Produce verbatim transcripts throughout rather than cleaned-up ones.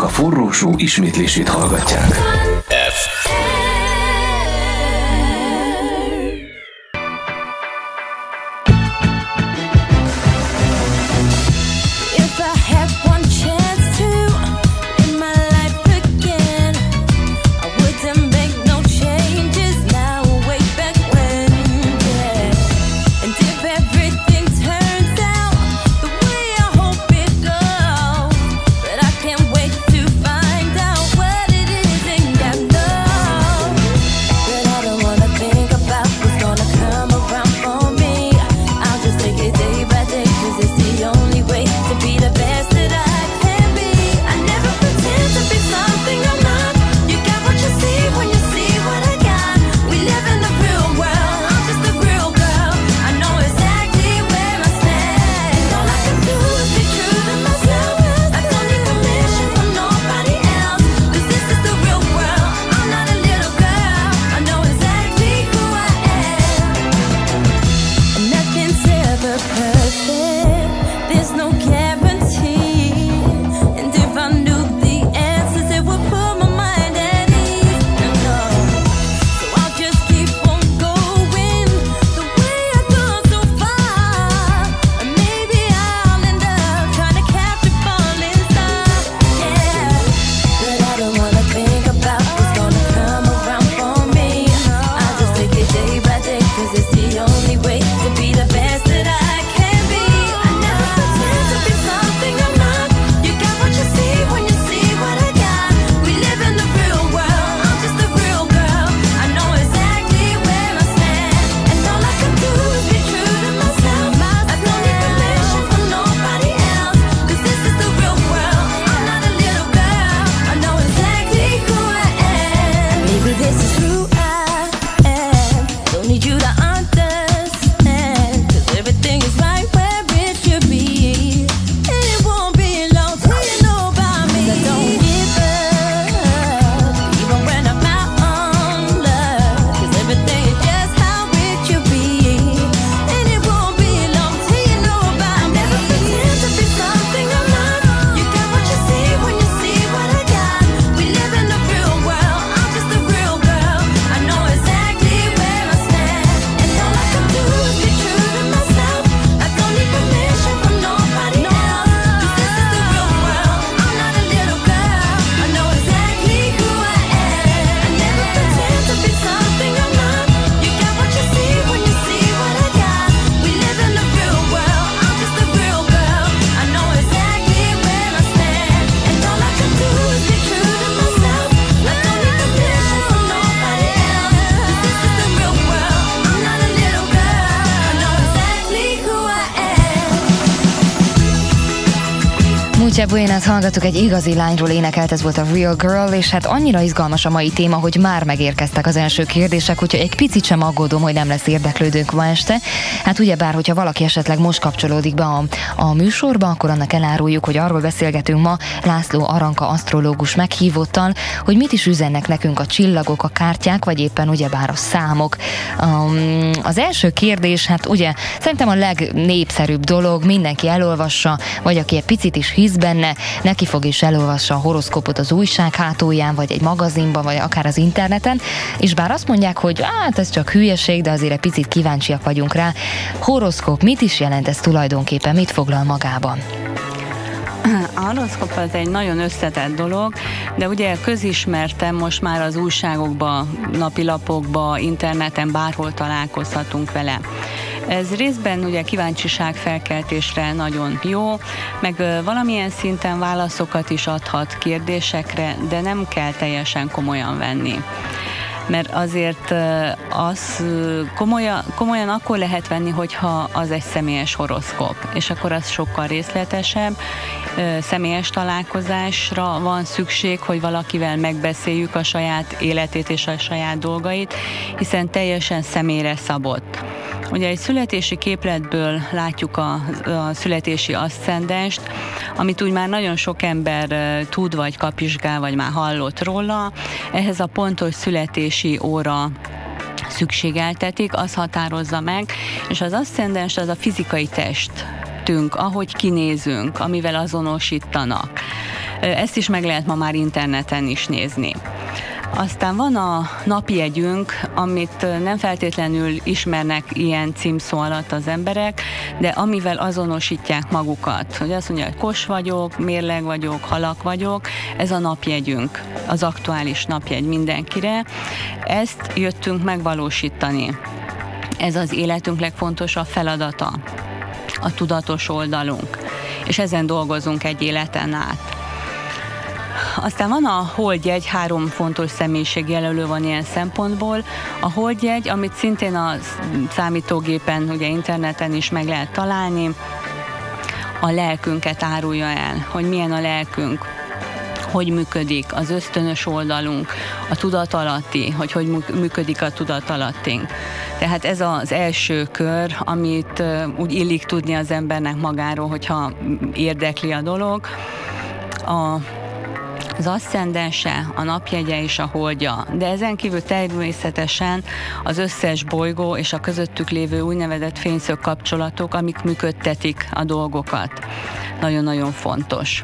a Forró Show ismétlését hallgatják. Mucha Buenas hallgattuk, egy igazi lányról énekelt, ez volt a Real Girl, és hát annyira izgalmas a mai téma, hogy már megérkeztek az első kérdések, úgyhogy egy picit sem aggódom, hogy nem lesz érdeklődőnk ma este. Hát ugyebár, hogyha valaki esetleg most kapcsolódik be a, a műsorba, akkor annak eláruljuk, hogy arról beszélgetünk ma László Aranka asztrológus meghívottal, hogy mit is üzennek nekünk a csillagok, a kártyák, vagy éppen ugyebár a számok. Um, az első kérdés, hát ugye szerintem a legnépszerűbb dolog, mindenki elolvassa, vagy aki egy picit is hisz benne, neki fog is elolvassa a horoszkópot az újság hátulján, vagy egy magazinban, vagy akár az interneten, és bár azt mondják, hogy hát ez csak hülyeség, de azért egy picit kíváncsiak vagyunk rá. Horoszkóp, mit is jelent ez tulajdonképpen, mit foglal magában? A horoszkóp az egy nagyon összetett dolog, de ugye közismertem, most már az újságokban, napilapokban, interneten bárhol találkozhatunk vele. Ez részben ugye kíváncsiságfelkeltésre nagyon jó, meg valamilyen szinten válaszokat is adhat kérdésekre, de nem kell teljesen komolyan venni. Mert azért az komolyan, komolyan akkor lehet venni, hogyha az egy személyes horoszkóp, és akkor az sokkal részletesebb, személyes találkozásra van szükség, hogy valakivel megbeszéljük a saját életét és a saját dolgait, hiszen teljesen személyre szabott. Ugye egy születési képletből látjuk a, a születési aszcendenst, amit úgy már nagyon sok ember tud, vagy kapizsgál, vagy már hallott róla. Ehhez a pontos születési óra szükségeltetik, az határozza meg, és az aszcendens az a fizikai testünk, ahogy kinézünk, amivel azonosítanak. Ezt is meg lehet ma már interneten is nézni. Aztán van a napjegyünk, amit nem feltétlenül ismernek ilyen címszó alatt az emberek, de amivel azonosítják magukat. Hogy azt mondja, hogy kos vagyok, mérleg vagyok, halak vagyok, ez a napjegyünk, az aktuális napjegy mindenkire. Ezt jöttünk megvalósítani. Ez az életünk legfontosabb feladata, a tudatos oldalunk, és ezen dolgozunk egy életen át. Aztán van a holdjegy, három fontos személyiségjelölő van ilyen szempontból. A holdjegy, amit szintén a számítógépen, ugye interneten is meg lehet találni, a lelkünket árulja el, hogy milyen a lelkünk, hogy működik az ösztönös oldalunk, a tudatalatti, hogy hogy működik a tudatalattunk. Tehát ez az első kör, amit úgy illik tudni az embernek magáról, hogyha érdekli a dolog. A az aszcendense, a napjegye és a holdja. De ezen kívül természetesen az összes bolygó és a közöttük lévő úgynevezett fényszög kapcsolatok, amik működtetik a dolgokat. Nagyon-nagyon fontos.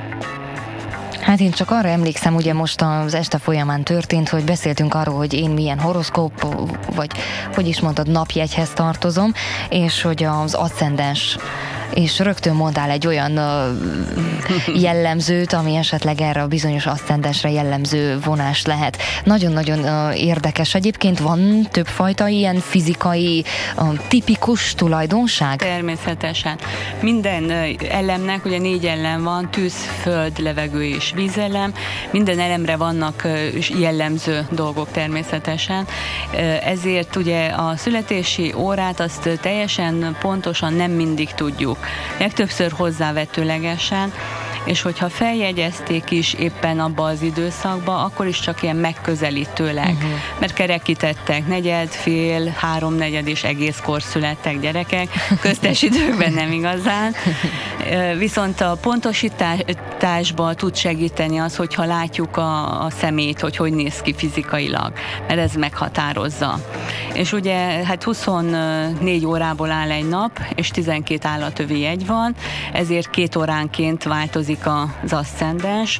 Hát én csak arra emlékszem, ugye most az este folyamán történt, hogy beszéltünk arról, hogy én milyen horoszkóp, vagy hogy is mondtad, napjegyhez tartozom, és hogy az aszcendens, és rögtön mondál egy olyan uh, jellemzőt, ami esetleg erre a bizonyos aszcendensre jellemző vonás lehet. Nagyon-nagyon uh, érdekes. Egyébként van többfajta ilyen fizikai uh, tipikus tulajdonság? Természetesen. Minden uh, elemnek, ugye négy elem van, tűz, föld, levegő és vízelem. Minden elemre vannak uh, jellemző dolgok természetesen. Uh, ezért ugye a születési órát azt uh, teljesen pontosan nem mindig tudjuk. Legtöbbször hozzávetőlegesen, és hogyha feljegyezték is éppen abba az időszakba, akkor is csak ilyen megközelítőleg, uh-huh. mert kerekítettek negyed, fél, háromnegyed és egészkor születtek gyerekek, köztes időkben nem igazán. Viszont a pontosításban tud segíteni az, hogyha látjuk a, a szemét, hogy hogy néz ki fizikailag, mert ez meghatározza. És ugye hát huszonnégy órából áll egy nap, és tizenkét állatövi jegy van, ezért két óránként változik az aszcendens,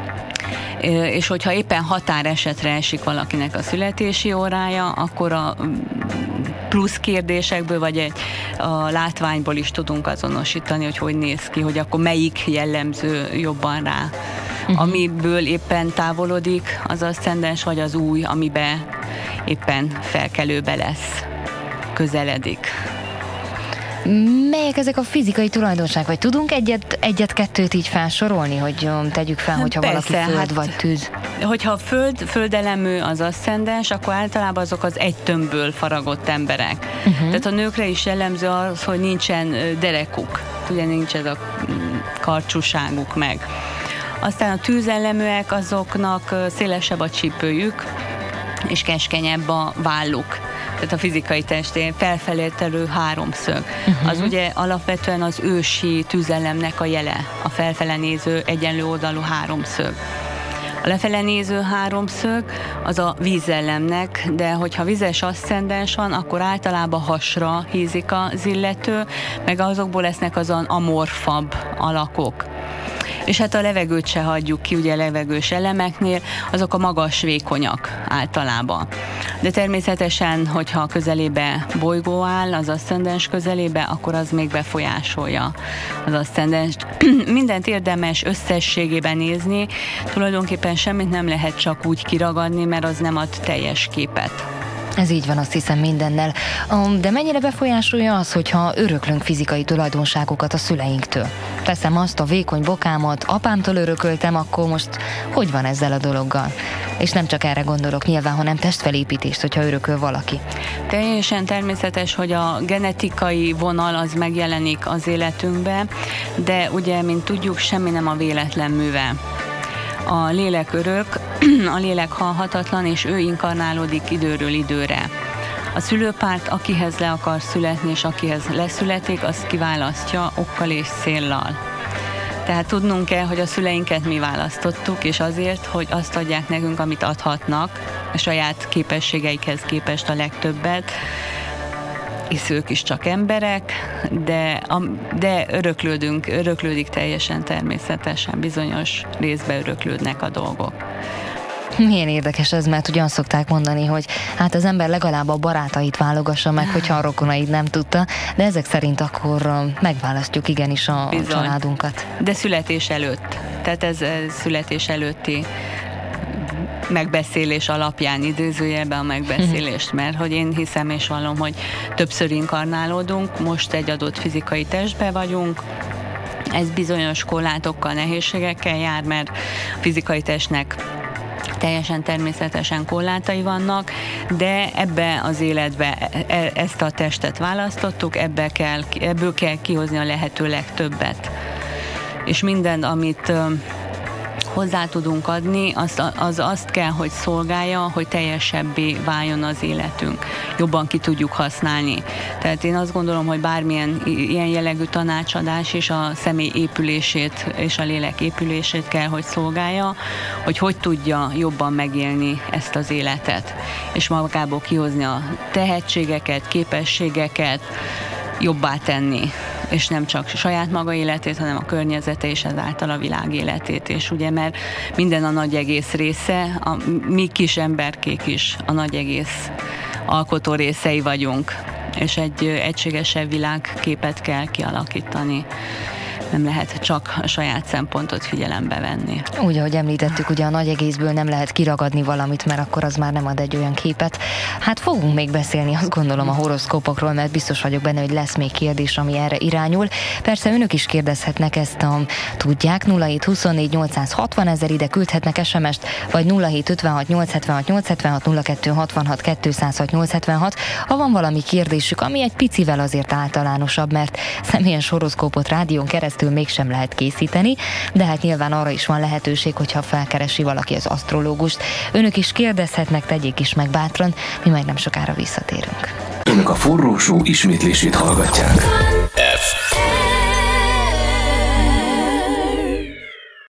és hogyha éppen határesetre esik valakinek a születési órája, akkor a plusz kérdésekből, vagy egy, a látványból is tudunk azonosítani, hogy hogy néz ki, hogy akkor melyik jellemző jobban rá. Uh-huh. Amiből éppen távolodik az aszcendens, vagy az új, amiben éppen felkelőbe lesz, közeledik. Melyek ezek a fizikai tulajdonságok? Vagy tudunk egyet, egyet-kettőt így felsorolni, hogy tegyük fel, hogyha Persze, valaki föld hát, vagy tűz? Hogyha föld, földelemű az aszcendens, akkor általában azok az egy tömbből faragott emberek. Uh-huh. Tehát a nőkre is jellemző az, hogy nincsen derekuk. Ugye nincs ez a karcsúságuk meg. Aztán a tűzelleműek, azoknak szélesebb a csípőjük, és keskenyebb a válluk. Tehát a fizikai testén felfelé terül háromszög. Uh-huh. Az ugye alapvetően az ősi tűzellemnek a jele, a felfele néző egyenlő oldalú háromszög. A lefele néző háromszög az a vízellemnek, de hogyha vizes aszcendens van, akkor általában hasra hízik az illető, meg azokból lesznek azon amorfabb alakok. És hát a levegőt se hagyjuk ki, ugye levegős elemeknél, azok a magas, vékonyak általában. De természetesen, hogyha a közelébe bolygó áll, az aszcendens közelébe, akkor az még befolyásolja az aszcendenst. Mindent érdemes összességében nézni, tulajdonképpen semmit nem lehet csak úgy kiragadni, mert az nem ad teljes képet. Ez így van, azt hiszem mindennel. De mennyire befolyásolja az, hogyha öröklünk fizikai tulajdonságokat a szüleinktől? Teszem azt, a vékony bokámat apámtól örököltem, akkor most hogy van ezzel a dologgal? És nem csak erre gondolok nyilván, hanem testfelépítést, hogyha örököl valaki. Teljesen természetes, hogy a genetikai vonal az megjelenik az életünkbe, de ugye, mint tudjuk, semmi nem a véletlen műve. A lélek örök, a lélek halhatatlan, és ő inkarnálódik időről időre. A szülőpárt, akihez le akar születni, és akihez leszületik, azt kiválasztja okkal és céllal. Tehát tudnunk kell, hogy a szüleinket mi választottuk, és azért, hogy azt adják nekünk, amit adhatnak, a saját képességeikhez képest a legtöbbet. hisz ők is csak emberek, de, de öröklődünk, öröklődik teljesen természetesen, bizonyos részbe öröklődnek a dolgok. Milyen érdekes ez, mert ugyan szokták mondani, hogy hát az ember legalább a barátait válogassa meg, hogyha a rokonaid nem tudta, de ezek szerint akkor megválasztjuk igenis a Bizony. családunkat. De születés előtt, tehát ez, ez születés előtti megbeszélés alapján, idézőjelben a megbeszélést, mert hogy én hiszem és vallom, hogy többször inkarnálódunk, most egy adott fizikai testbe vagyunk, ez bizonyos korlátokkal, nehézségekkel jár, mert a fizikai testnek teljesen természetesen korlátai vannak, de ebbe az életbe e- ezt a testet választottuk, ebbe kell, ebből kell kihozni a lehető legtöbbet. És minden, amit hozzá tudunk adni, az, az azt kell, hogy szolgálja, hogy teljesebbé váljon az életünk. Jobban ki tudjuk használni. Tehát én azt gondolom, hogy bármilyen ilyen jellegű tanácsadás is a személy épülését és a lélek épülését kell, hogy szolgálja, hogy hogy tudja jobban megélni ezt az életet. És magából kihozni a tehetségeket, képességeket, jobbá tenni, és nem csak saját maga életét, hanem a környezete és ezáltal a világ életét. És ugye, mert minden a nagy egész része, a mi kis emberkék is a nagy egész alkotó részei vagyunk, és egy egységesebb világképet kell kialakítani. Nem lehet csak a saját szempontot figyelembe venni. Úgy, ahogy említettük, ugye a nagy egészből nem lehet kiragadni valamit, mert akkor az már nem ad egy olyan képet. Hát fogunk még beszélni, azt gondolom, a horoszkópokról, mert biztos vagyok benne, hogy lesz még kérdés, ami erre irányul. Persze önök is kérdezhetnek ezt, a, tudják, nulla hét huszonnégy nyolcszázhatvan ezer, ide küldhetnek es em est, vagy nulla hét ötvenhat nyolcszázhetvenhat nyolcszázhetvenhat, nulla kettő hatvanhat kétszázhat nyolcszázhetvenhat. Ha van valami kérdésük, ami egy picivel azért általánosabb, mert személyes horoszkópot rádión keresztül mégsem lehet készíteni, de hát nyilván arra is van lehetőség, hogyha felkeresi valaki az asztrológust. Önök is kérdezhetnek, tegyék is meg bátran, mi majd nem sokára visszatérünk. Önök a forrósó ismétlését hallgatják.